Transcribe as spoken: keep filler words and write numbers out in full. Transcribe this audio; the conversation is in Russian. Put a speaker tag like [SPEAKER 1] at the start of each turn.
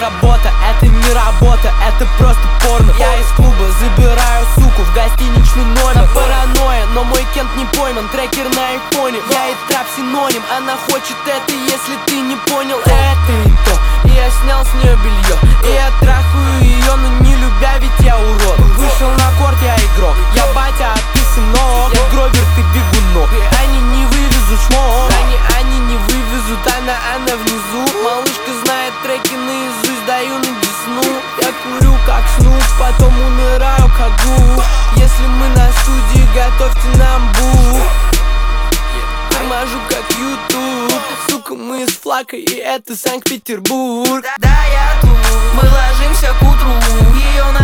[SPEAKER 1] работа, это не работа, это просто порно. Я из клуба забираю суку в гостиничный номер. Паранойя, но мой кент не пойман, трекер на айфоне. Я и трап синоним, она хочет это, если ты не понял. Это и то, и я снял с нее белье, и я трахаю ее, но не любя, ведь я урод. Вышел на корт, я игрок, я батя, а ты сынок. Я гровер, ты бегунок, они не вывезут шмок. Они, они не вывезут, она, она внизу. Малышка знает треки наизусть, даю на десну. Я курю как снуп, потом умираю как губ. Если мы на студии, готовьте нам бух. Торможу как ютуб, сука, мы из флака, и это Санкт-Петербург.
[SPEAKER 2] Да, я тут, мы ложимся к утру, ее на